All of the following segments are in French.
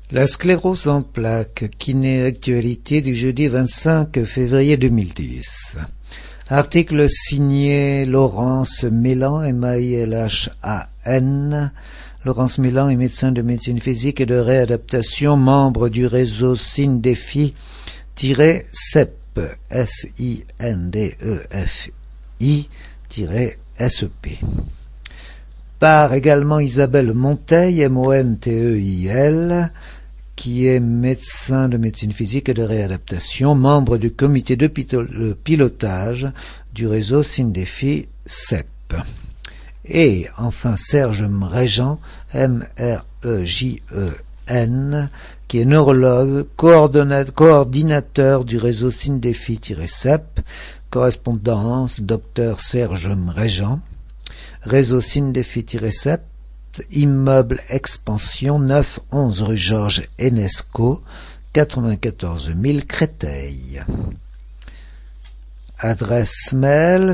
La sclérose en plaques, kiné-actualité du jeudi 25 février 2010. Article signé Laurence Mélan, M-A-I-L-H-A-N. Laurence Mélan est médecin de médecine physique et de réadaptation, membre du réseau SINDEFI-CEP, S-I-N-D-E-F-I-SEP. Par également Isabelle Monteil, M-O-N-T-E-I-L, qui est médecin de médecine physique et de réadaptation, membre du comité de pilotage du réseau SINDEFI-CEP. Et enfin Serge Mrejean, M-R-E-J-E-N, qui est neurologue, coordinateur du réseau SINDEFI-CEP, correspondance Dr Serge Mrejean, réseau SINDEFI-CEP, immeuble expansion 9-11 rue Georges Enesco, 94 000 Créteil. Adresse mail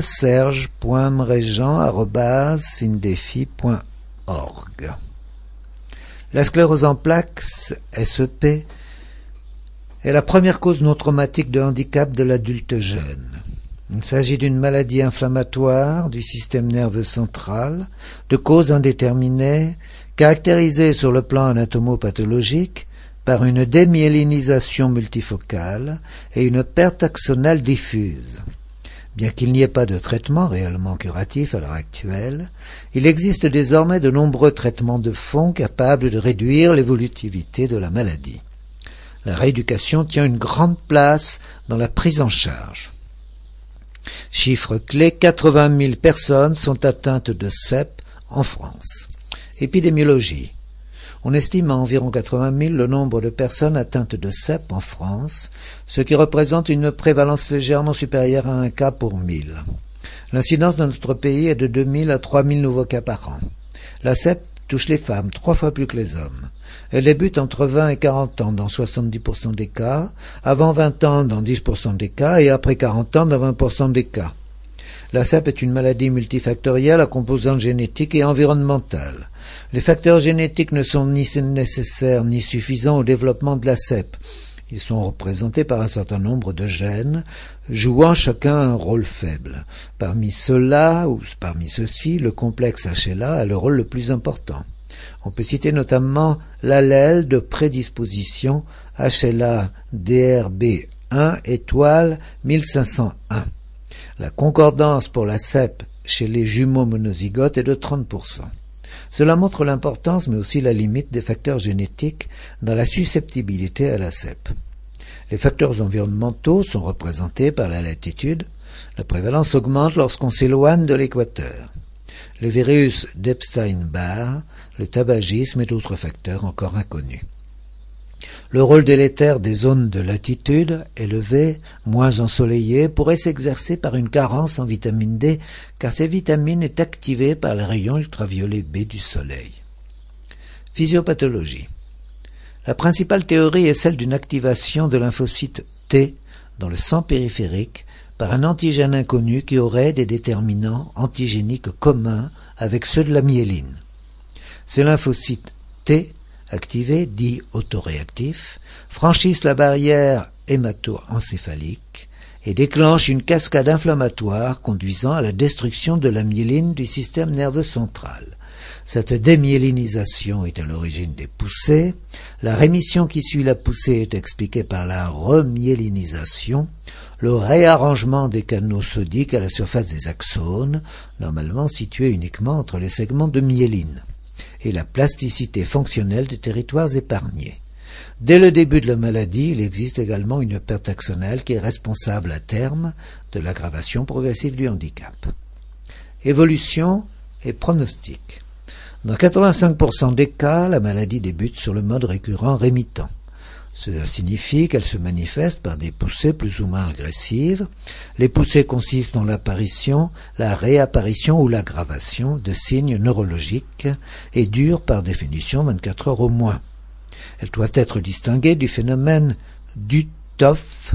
serge.mrejean@sindefi.org. La sclérose en plaques, SEP, est la première cause non traumatique de handicap de l'adulte jeune. Il s'agit d'une maladie inflammatoire du système nerveux central, de cause indéterminée, caractérisée sur le plan anatomopathologique par une démyélinisation multifocale et une perte axonale diffuse. Bien qu'il n'y ait pas de traitement réellement curatif à l'heure actuelle, il existe désormais de nombreux traitements de fond capables de réduire l'évolutivité de la maladie. La rééducation tient une grande place dans la prise en charge. Chiffre clé, 80 000 personnes sont atteintes de CEP en France. Épidémiologie. On estime à environ 80 000 le nombre de personnes atteintes de CEP en France, ce qui représente une prévalence légèrement supérieure à 1 cas pour 1000. L'incidence dans notre pays est de 2000 à 3000 nouveaux cas par an. La CEP touche les femmes 3 fois plus que les hommes. Elle débute entre 20 et 40 ans dans 70% des cas, avant 20 ans dans 10% des cas et après 40 ans dans 20% des cas. La CEP est une maladie multifactorielle à composante génétique et environnementale. Les facteurs génétiques ne sont ni nécessaires ni suffisants au développement de la CEP. Ils sont représentés par un certain nombre de gènes, jouant chacun un rôle faible. Parmi ceux-là, ou parmi ceux-ci, le complexe HLA a le rôle le plus important. On peut citer notamment l'allèle de prédisposition HLA-DRB1 étoile 1501. La concordance pour la CEP chez les jumeaux monozygotes est de 30%. Cela montre l'importance mais aussi la limite des facteurs génétiques dans la susceptibilité à la CEP. Les facteurs environnementaux sont représentés par la latitude. La prévalence augmente lorsqu'on s'éloigne de l'équateur. Le virus d'Epstein-Barr, le tabagisme et d'autres facteurs encore inconnus. Le rôle délétère des zones de latitude élevée, moins ensoleillées, pourrait s'exercer par une carence en vitamine D, car cette vitamine est activée par les rayons ultraviolets B du soleil. Physiopathologie. La principale théorie est celle d'une activation de lymphocytes T dans le sang périphérique par un antigène inconnu qui aurait des déterminants antigéniques communs avec ceux de la myéline. Ces lymphocytes T activés, dits autoréactifs, franchissent la barrière hémato-encéphalique et déclenchent une cascade inflammatoire conduisant à la destruction de la myéline du système nerveux central. Cette démyélinisation est à l'origine des poussées. La rémission qui suit la poussée est expliquée par la remyélinisation, le réarrangement des canaux sodiques à la surface des axones, normalement situés uniquement entre les segments de myéline, et la plasticité fonctionnelle des territoires épargnés. Dès le début de la maladie, il existe également une perte axonale qui est responsable à terme de l'aggravation progressive du handicap. Évolution et pronostic. Dans 85% des cas, la maladie débute sur le mode récurrent rémittent. Cela signifie qu'elle se manifeste par des poussées plus ou moins agressives. Les poussées consistent en l'apparition, la réapparition ou l'aggravation de signes neurologiques et durent par définition 24 heures au moins. Elles doivent être distinguées du phénomène d'UTHO2F,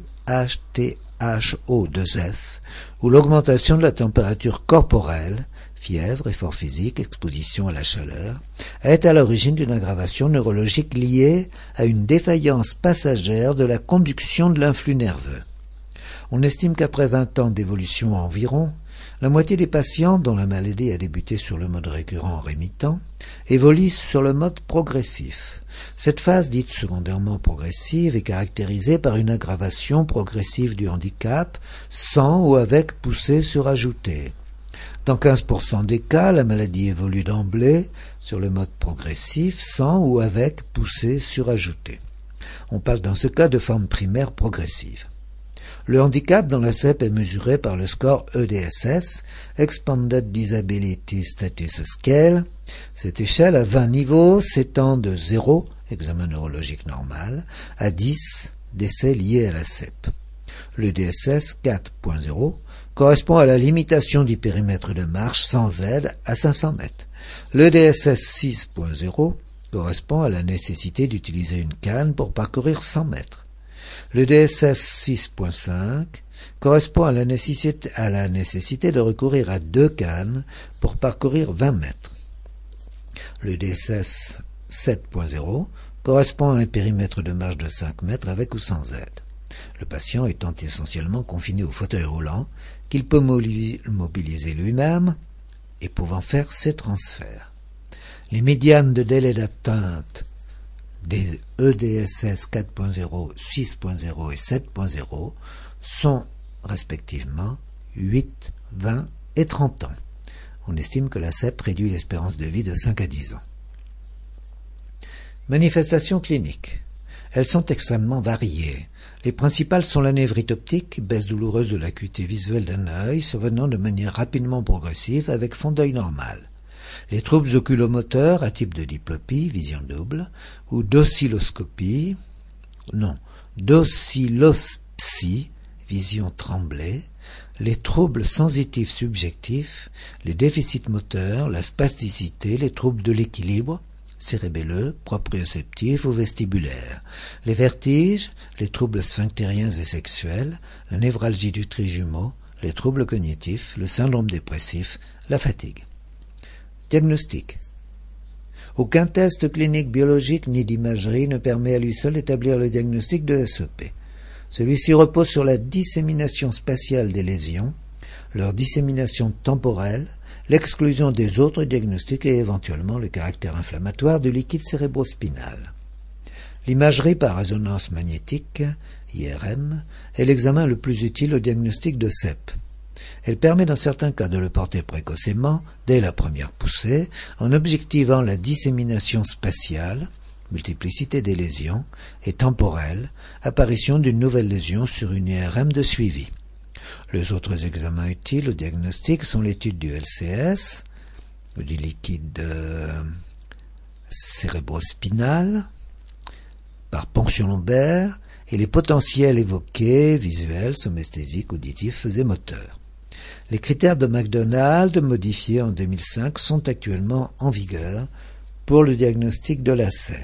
où l'augmentation de la température corporelle fièvre, effort physique, exposition à la chaleur, est à l'origine d'une aggravation neurologique liée à une défaillance passagère de la conduction de l'influx nerveux. On estime qu'après 20 ans d'évolution environ, la moitié des patients dont la maladie a débuté sur le mode récurrent rémittent évoluent sur le mode progressif. Cette phase dite secondairement progressive est caractérisée par une aggravation progressive du handicap sans ou avec poussée surajoutée. Dans 15% des cas, la maladie évolue d'emblée sur le mode progressif sans ou avec poussée surajoutée. On parle dans ce cas de forme primaire progressive. Le handicap dans la CEP est mesuré par le score EDSS, Expanded Disability Status Scale. Cette échelle à 20 niveaux s'étend de 0, examen neurologique normal, à 10, décès liés à la CEP. Le DSS 4.0 correspond à la limitation du périmètre de marche sans aide à 500 mètres. Le DSS 6.0 correspond à la nécessité d'utiliser une canne pour parcourir 100 mètres. Le DSS 6.5 correspond à la nécessité de recourir à 2 cannes pour parcourir 20 mètres. Le DSS 7.0 correspond à un périmètre de marche de 5 mètres avec ou sans aide. Le patient étant essentiellement confiné au fauteuil roulant, qu'il peut mobiliser lui-même et pouvant faire ses transferts. Les médianes de délai d'atteinte des EDSS 4.0, 6.0 et 7.0 sont respectivement 8, 20 et 30 ans. On estime que la CEP réduit l'espérance de vie de 5 à 10 ans. Manifestations cliniques. Elles sont extrêmement variées. Les principales sont la névrite optique, baisse douloureuse de l'acuité visuelle d'un œil, survenant de manière rapidement progressive avec fond d'œil normal. Les troubles oculomoteurs à type de diplopie, vision double, ou docylopsie, vision tremblée, les troubles sensitifs subjectifs, les déficits moteurs, la spasticité, les troubles de l'équilibre, cérébelleux, proprioceptifs ou vestibulaires, les vertiges, les troubles sphinctériens et sexuels, la névralgie du trijumeau, les troubles cognitifs, le syndrome dépressif, la fatigue. Diagnostic. Aucun test clinique biologique ni d'imagerie ne permet à lui seul d'établir le diagnostic de SEP. Celui-ci repose sur la dissémination spatiale des lésions, leur dissémination temporelle, l'exclusion des autres diagnostics et éventuellement le caractère inflammatoire du liquide cérébrospinal. L'imagerie par résonance magnétique, IRM, est l'examen le plus utile au diagnostic de CEP. Elle permet dans certains cas de le porter précocement, dès la première poussée, en objectivant la dissémination spatiale, multiplicité des lésions, et temporelle, apparition d'une nouvelle lésion sur une IRM de suivi. Les autres examens utiles au diagnostic sont l'étude du LCS, du liquide cérébrospinal, par ponction lombaire, et les potentiels évoqués, visuels, somesthésiques, auditifs et moteurs. Les critères de McDonald, modifiés en 2005, sont actuellement en vigueur pour le diagnostic de la CEP.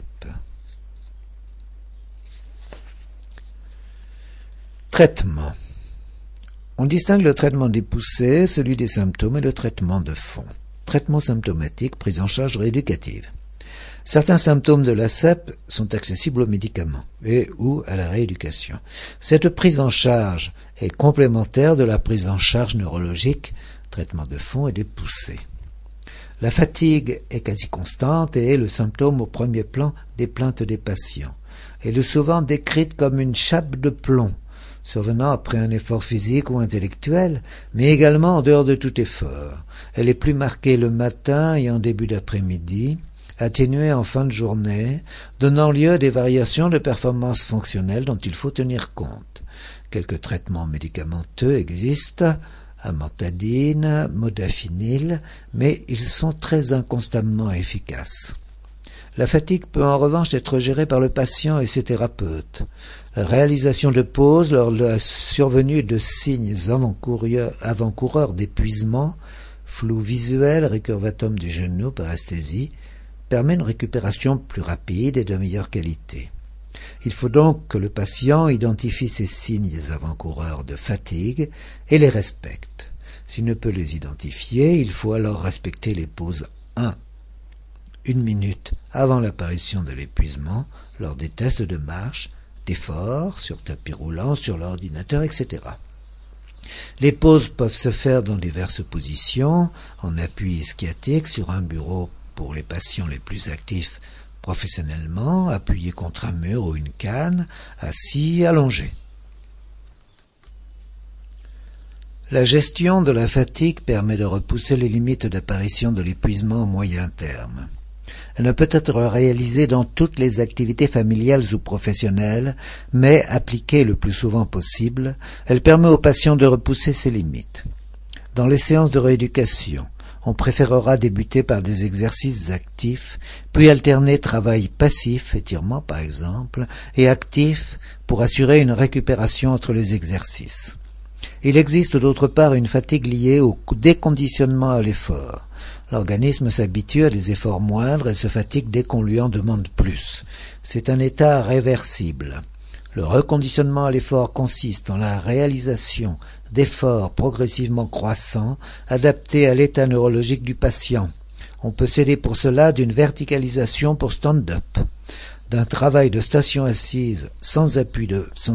Traitement. On distingue le traitement des poussées, celui des symptômes et le traitement de fond. Traitement symptomatique, prise en charge rééducative. Certains symptômes de la CEP sont accessibles aux médicaments et ou à la rééducation. Cette prise en charge est complémentaire de la prise en charge neurologique, traitement de fond et des poussées. La fatigue est quasi constante et est le symptôme au premier plan des plaintes des patients. Elle est souvent décrite comme une chape de plomb, survenant après un effort physique ou intellectuel, mais également en dehors de tout effort. Elle est plus marquée le matin et en début d'après-midi, atténuée en fin de journée, donnant lieu à des variations de performance fonctionnelle dont il faut tenir compte. Quelques traitements médicamenteux existent, amantadine, modafinil, mais ils sont très inconstamment efficaces. La fatigue peut en revanche être gérée par le patient et ses thérapeutes. La réalisation de pauses lors de la survenue de signes avant-coureurs d'épuisement, flou visuel, récurvatum du genou, paresthésie, permet une récupération plus rapide et de meilleure qualité. Il faut donc que le patient identifie ces signes avant-coureurs de fatigue et les respecte. S'il ne peut les identifier, il faut alors respecter les pauses 1 minute avant l'apparition de l'épuisement lors des tests de marche, d'effort, sur tapis roulant, sur l'ordinateur, etc. Les pauses peuvent se faire dans diverses positions, en appui sciatique sur un bureau pour les patients les plus actifs professionnellement, appuyé contre un mur ou une canne, assis, allongé. La gestion de la fatigue permet de repousser les limites d'apparition de l'épuisement au moyen terme. Elle ne peut être réalisée dans toutes les activités familiales ou professionnelles, mais appliquée le plus souvent possible, elle permet aux patients de repousser ces limites. Dans les séances de rééducation, on préférera débuter par des exercices actifs, puis alterner travail passif, étirement par exemple, et actif pour assurer une récupération entre les exercices. Il existe d'autre part une fatigue liée au déconditionnement à l'effort. L'organisme s'habitue à des efforts moindres et se fatigue dès qu'on lui en demande plus. C'est un état réversible. Le reconditionnement à l'effort consiste en la réalisation d'efforts progressivement croissants, adaptés à l'état neurologique du patient. On peut s'aider pour cela d'une verticalisation pour stand-up, d'un travail de station assise sans appui,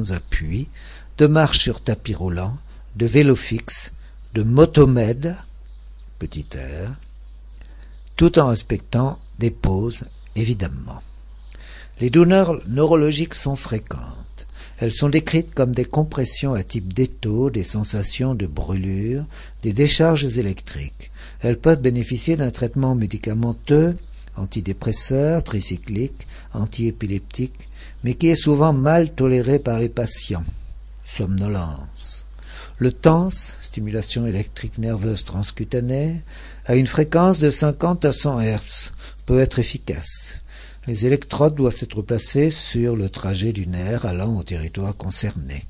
de marche sur tapis roulant, de vélo fixe, de motomède, petit r, tout en respectant des pauses, évidemment. Les douleurs neurologiques sont fréquentes. Elles sont décrites comme des compressions à type d'étau, des sensations de brûlure, des décharges électriques. Elles peuvent bénéficier d'un traitement médicamenteux, antidépresseur, tricyclique, antiépileptique, mais qui est souvent mal toléré par les patients. Somnolence. Le TENS, stimulation électrique nerveuse transcutanée, à une fréquence de 50 à 100 Hz, peut être efficace. Les électrodes doivent être placées sur le trajet du nerf allant au territoire concerné.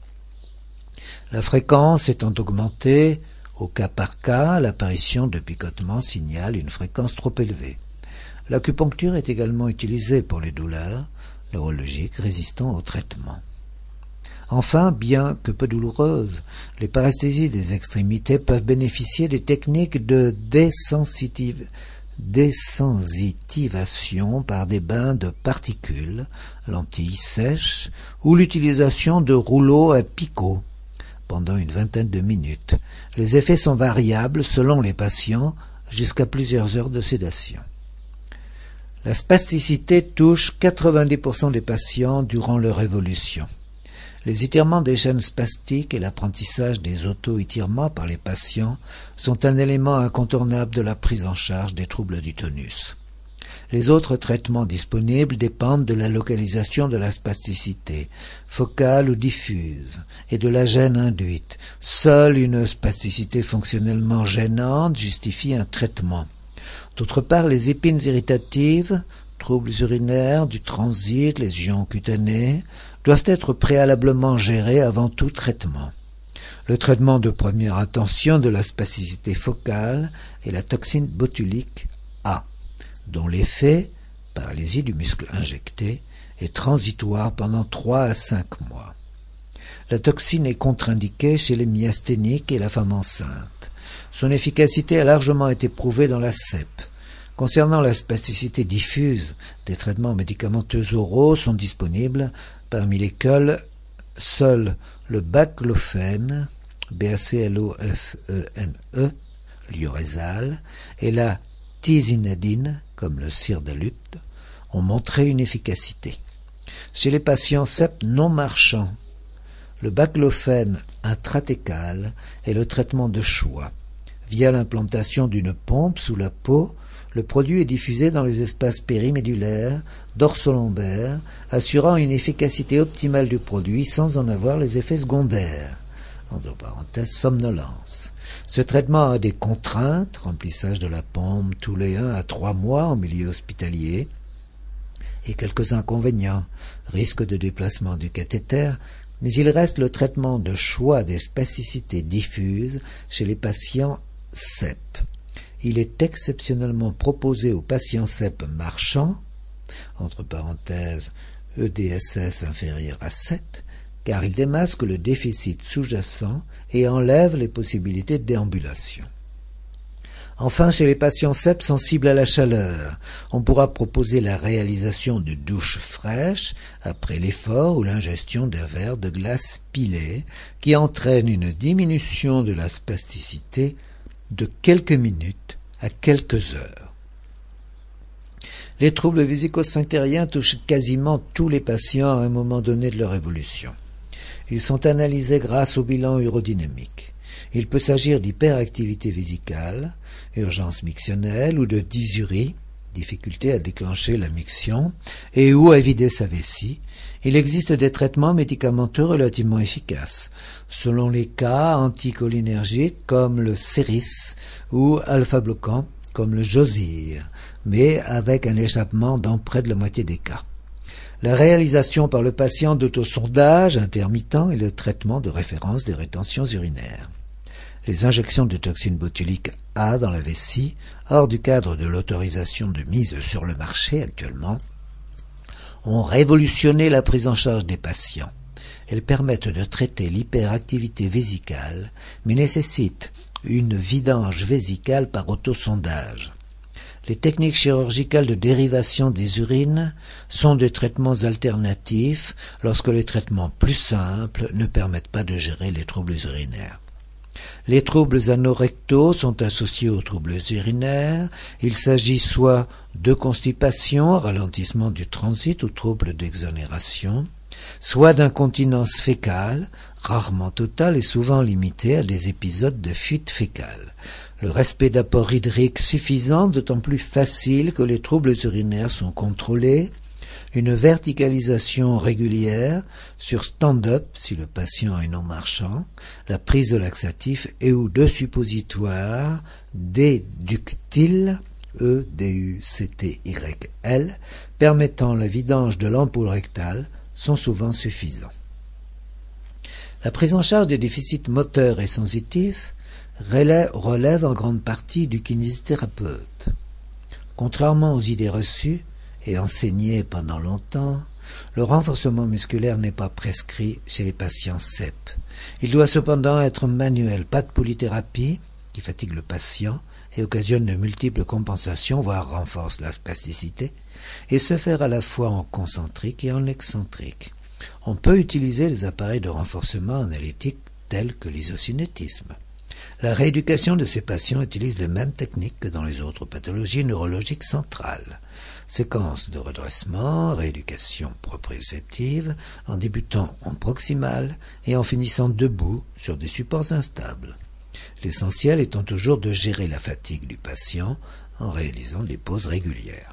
La fréquence étant augmentée, au cas par cas, l'apparition de picotements signale une fréquence trop élevée. L'acupuncture est également utilisée pour les douleurs neurologiques résistant au traitement. Enfin, bien que peu douloureuses, les paresthésies des extrémités peuvent bénéficier des techniques de désensitivation par des bains de particules, lentilles sèches, ou l'utilisation de rouleaux à picot pendant une vingtaine de minutes. Les effets sont variables selon les patients, jusqu'à plusieurs heures de sédation. La spasticité touche 90% des patients durant leur évolution. Les étirements des chaînes spastiques et l'apprentissage des auto-étirements par les patients sont un élément incontournable de la prise en charge des troubles du tonus. Les autres traitements disponibles dépendent de la localisation de la spasticité, focale ou diffuse, et de la gêne induite. Seule une spasticité fonctionnellement gênante justifie un traitement. D'autre part, les épines irritatives, troubles urinaires, du transit, lésions cutanées, doivent être préalablement gérés avant tout traitement. Le traitement de première intention de la spasticité focale est la toxine botulique A, dont l'effet, paralysie du muscle injecté, est transitoire pendant 3 à 5 mois. La toxine est contre-indiquée chez les myasthéniques et la femme enceinte. Son efficacité a largement été prouvée dans la CEP. Concernant la spasticité diffuse, des traitements médicamenteux oraux sont disponibles, parmi lesquels seul le baclofène, BACLOFENE, l'ioresal, et la tisinadine, comme le sirdalupt, ont montré une efficacité. Chez les patients CEP non marchands, le baclofène intratécal est le traitement de choix. Via l'implantation d'une pompe sous la peau, le produit est diffusé dans les espaces périmédulaires, dorsolombaires, assurant une efficacité optimale du produit sans en avoir les effets secondaires. Entre parenthèses, somnolence. Ce traitement a des contraintes, remplissage de la pompe tous les 1 à 3 mois en milieu hospitalier, et quelques inconvénients, risque de déplacement du cathéter, mais il reste le traitement de choix des spasticités diffuses chez les patients CEP. Il est exceptionnellement proposé aux patients CEP marchands, entre parenthèses EDSS inférieur à 7, car il démasque le déficit sous-jacent et enlève les possibilités de déambulation. Enfin, chez les patients CEP sensibles à la chaleur, on pourra proposer la réalisation de douches fraîches après l'effort ou l'ingestion d'un verre de glace pilée qui entraîne une diminution de la spasticité de quelques minutes à quelques heures. Les troubles vésico-sphinctériens touchent quasiment tous les patients à un moment donné de leur évolution. Ils sont analysés grâce au bilan urodynamique. Il peut s'agir d'hyperactivité vésicale, urgence mictionnelle ou de dysurie, difficulté à déclencher la miction et ou à vider sa vessie. Il existe des traitements médicamenteux relativement efficaces, selon les cas anticholinergiques comme le Séris ou alpha-bloquant comme le Josir, mais avec un échappement dans près de la moitié des cas. La réalisation par le patient d'autosondage intermittent et le traitement de référence des rétentions urinaires. Les injections de toxine botulique A dans la vessie, hors du cadre de l'autorisation de mise sur le marché actuellement, ont révolutionné la prise en charge des patients. Elles permettent de traiter l'hyperactivité vésicale, mais nécessitent une vidange vésicale par autosondage. Les techniques chirurgicales de dérivation des urines sont des traitements alternatifs lorsque les traitements plus simples ne permettent pas de gérer les troubles urinaires. Les troubles anorectaux sont associés aux troubles urinaires. Il s'agit soit de constipation, ralentissement du transit ou troubles d'exonération, soit d'incontinence fécale, rarement totale et souvent limitée à des épisodes de fuite fécale. Le respect d'apports hydriques suffisants, d'autant plus facile que les troubles urinaires sont contrôlés, une verticalisation régulière sur stand-up si le patient est non marchand, la prise de laxatifs et ou de suppositoires déductiles, E-D-U-C-T-Y-L, permettant la vidange de l'ampoule rectale, sont souvent suffisants. La prise en charge des déficits moteurs et sensitifs relève en grande partie du kinésithérapeute. Contrairement aux idées reçues et enseignées pendant longtemps, le renforcement musculaire n'est pas prescrit chez les patients CEP. Il doit cependant être manuel, pas de polythérapie qui fatigue le patient et occasionne de multiples compensations, voire renforce la spasticité, et se faire à la fois en concentrique et en excentrique. On peut utiliser les appareils de renforcement analytique tels que l'isocinétisme. La rééducation de ces patients utilise les mêmes techniques que dans les autres pathologies neurologiques centrales. Séquence de redressement, rééducation proprioceptive, en débutant en proximal et en finissant debout sur des supports instables. L'essentiel étant toujours de gérer la fatigue du patient en réalisant des pauses régulières.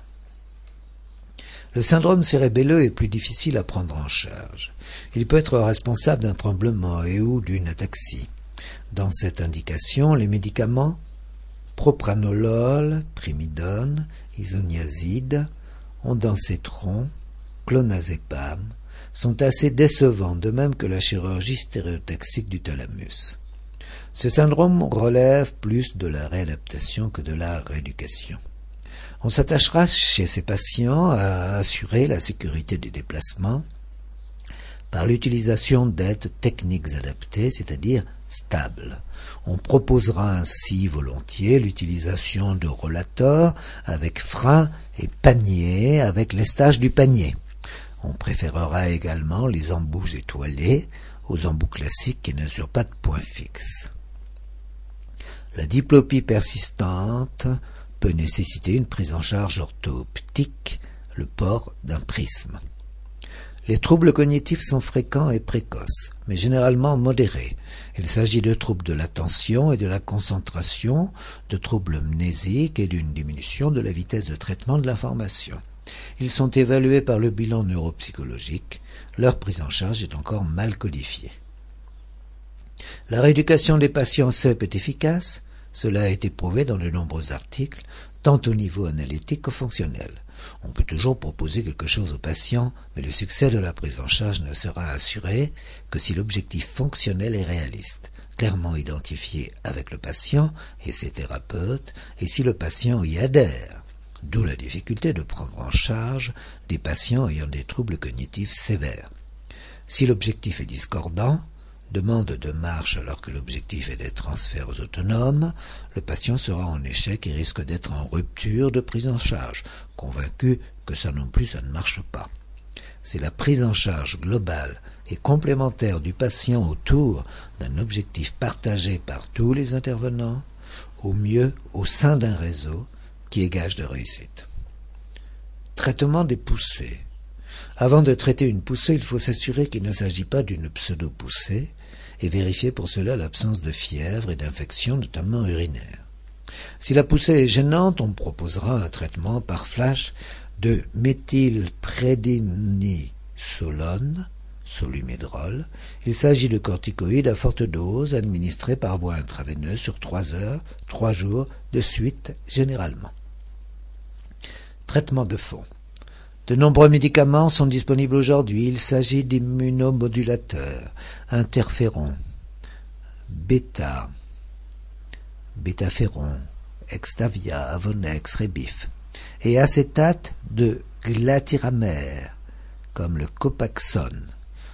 Le syndrome cérébelleux est plus difficile à prendre en charge. Il peut être responsable d'un tremblement et ou d'une ataxie. Dans cette indication, les médicaments propranolol, primidone, isoniazide, ondansetron, clonazepam sont assez décevants, de même que la chirurgie stéréotaxique du thalamus. Ce syndrome relève plus de la réadaptation que de la rééducation. On s'attachera chez ces patients à assurer la sécurité des déplacements par l'utilisation d'aides techniques adaptées, c'est-à-dire stables. On proposera ainsi volontiers l'utilisation de rollators avec frein et panier avec lestage du panier. On préférera également les embouts étoilés aux embouts classiques qui n'assurent pas de point fixe. La diplopie persistante peut nécessiter une prise en charge orthooptique, le port d'un prisme. Les troubles cognitifs sont fréquents et précoces, mais généralement modérés. Il s'agit de troubles de l'attention et de la concentration, de troubles mnésiques et d'une diminution de la vitesse de traitement de l'information. Ils sont évalués par le bilan neuropsychologique. Leur prise en charge est encore mal codifiée. La rééducation des patients CEP est efficace. Cela a été prouvé dans de nombreux articles, tant au niveau analytique que fonctionnel. On peut toujours proposer quelque chose aux patients, mais le succès de la prise en charge ne sera assuré que si l'objectif fonctionnel est réaliste, clairement identifié avec le patient et ses thérapeutes, et si le patient y adhère. D'où la difficulté de prendre en charge des patients ayant des troubles cognitifs sévères. Si l'objectif est discordant, demande de marche alors que l'objectif est des transferts autonomes, le patient sera en échec et risque d'être en rupture de prise en charge, convaincu que ça non plus ça ne marche pas. Si la prise en charge globale et complémentaire du patient autour d'un objectif partagé par tous les intervenants, au mieux au sein d'un réseau qui est gage de réussite. Traitement des poussées. Avant de traiter une poussée, il faut s'assurer qu'il ne s'agit pas d'une pseudo-poussée et vérifier pour cela l'absence de fièvre et d'infection, notamment urinaire. Si la poussée est gênante, on proposera un traitement par flash de méthylprédnisolone, Solu-Médrol. Il s'agit de corticoïdes à forte dose administrés par voie intraveineuse sur 3 heures, 3 jours de suite généralement. Traitement de fond. De nombreux médicaments sont disponibles aujourd'hui. Il s'agit d'immunomodulateurs, interférons, bêta-féron, Extavia, Avonex, Rebif, et acétate de glatiramère, comme le Copaxone,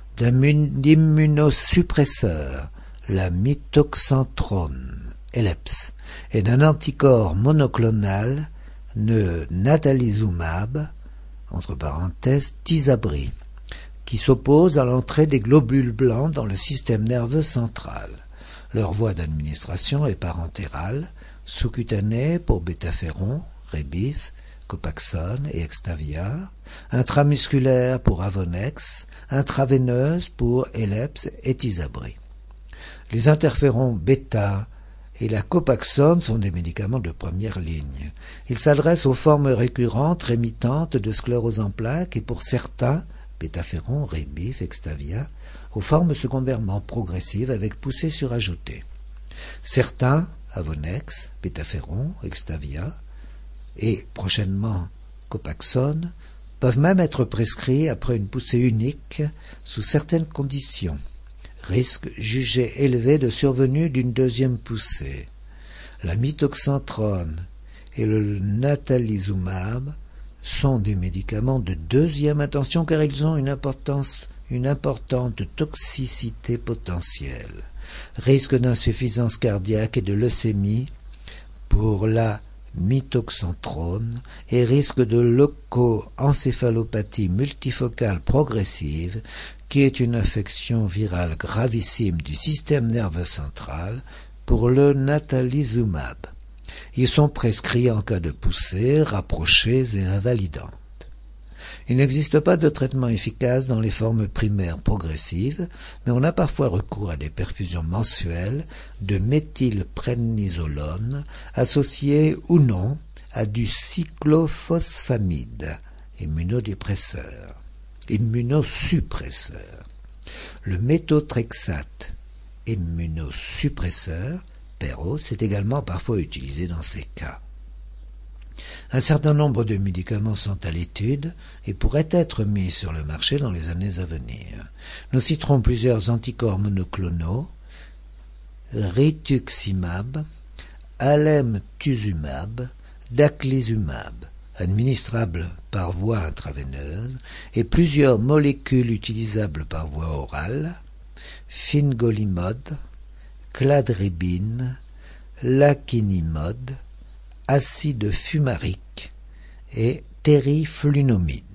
d'immunosuppresseurs, la mitoxantrone, ELEPS, et d'un anticorps monoclonal, le natalizumab, entre parenthèses, Tysabri, qui s'oppose à l'entrée des globules blancs dans le système nerveux central. Leur voie d'administration est parentérale, sous-cutanée pour bêta-féron, Rebif, Copaxone et Extavia, intramusculaire pour Avonex, intraveineuse pour ELEPS et Tysabri. Les interférons bêta et la Copaxone sont des médicaments de première ligne. Ils s'adressent aux formes récurrentes, rémittantes de sclérose en plaques et pour certains, bêta-féron, Rebif, Extavia, aux formes secondairement progressives avec poussée surajoutée. Certains, Avonex, bêta-féron, Extavia et prochainement Copaxone, peuvent même être prescrits après une poussée unique sous certaines conditions. Risque jugé élevé de survenue d'une deuxième poussée. La mitoxantrone et le natalizumab sont des médicaments de deuxième intention car ils ont une importante toxicité potentielle. Risque d'insuffisance cardiaque et de leucémie pour la mitoxantrone et risque de leucoencéphalopathie multifocale progressive qui est une infection virale gravissime du système nerveux central pour le natalizumab. Ils sont prescrits en cas de poussées rapprochées et invalidantes. Il n'existe pas de traitement efficace dans les formes primaires progressives, mais on a parfois recours à des perfusions mensuelles de méthylprednisolone associées ou non à du cyclophosphamide, immunosuppresseur. Le méthotrexate, immunosuppresseur, Peros, est également parfois utilisé dans ces cas. Un certain nombre de médicaments sont à l'étude et pourraient être mis sur le marché dans les années à venir. Nous citerons plusieurs anticorps monoclonaux, rituximab, alemtuzumab, daclizumab, administrables par voie intraveineuse, et plusieurs molécules utilisables par voie orale, fingolimod, cladribine, laquinimod, acide fumarique et terriflunomide.